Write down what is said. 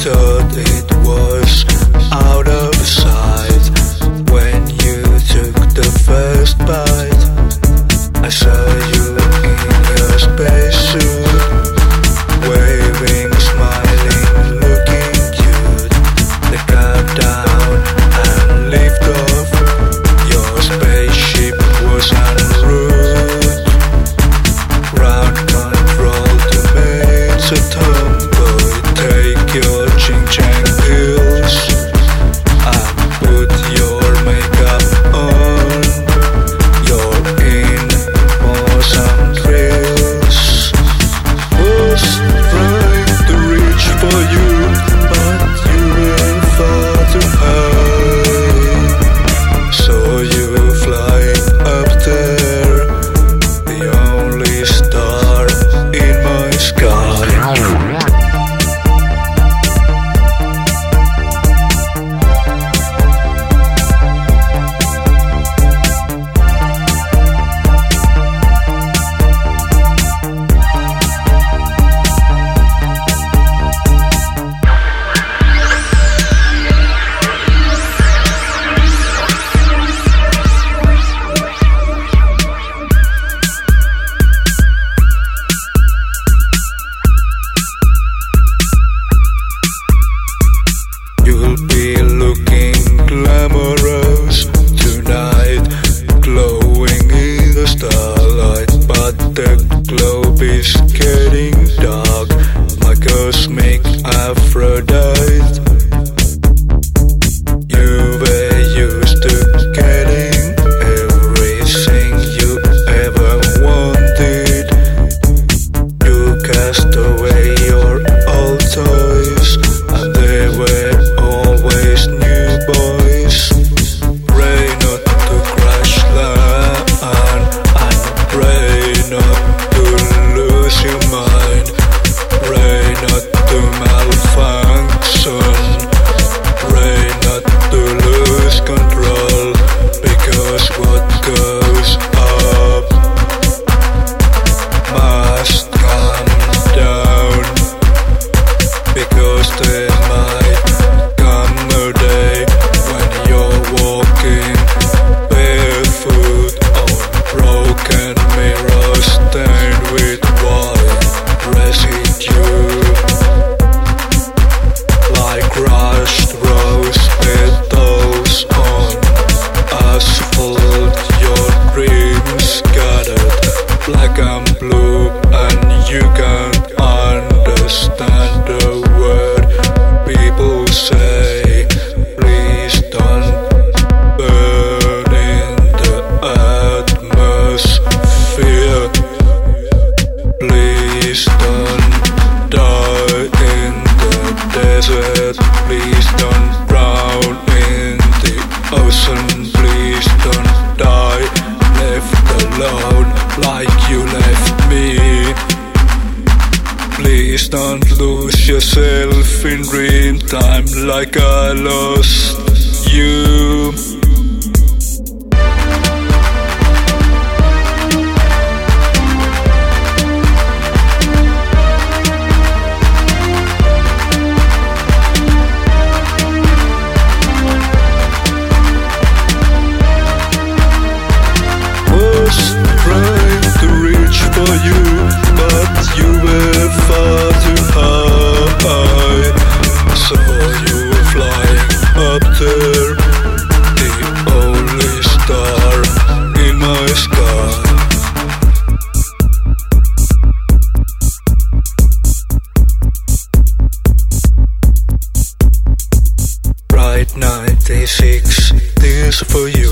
thought it was out of sight. When you took the first bite, I saw you in your spacesuit, waving, smiling, looking cute. The countdown and lift off. Your spaceship was en route. Ground control to main, so tomboy, take your ching-chang pills and put your makeup on. You're in for some thrills. Was trying to reach for you, but you were far too high. Saw you flying up there, the only star in my sky. You'll be looking glamorous tonight, glowing in the starlight. But the globe is getting dark, my cosmic Aphrodite. You were used to getting everything you ever wanted. You cast away your old toys, and they were always new boys. Pray not to crash land, and pray not to lose your mind. Pray not to malfunction. Pray not to lose control, because what goes up must come down. Because there might come a day when you're walking barefoot on broken mirrors stained with white residue. Like crushed rose petals on asphalt, your dreams scattered black and blue, and you can't understand the word people say. Please don't burn in the atmosphere. Please don't die in the desert. Please don't drown in the ocean. Please don't die left alone like you left me. Please don't lose yourself in dream time like I lost you. Was trying to reach for you, but you were far too high. Saw you flying up there, the only star in my sky. Bright 96, this for you.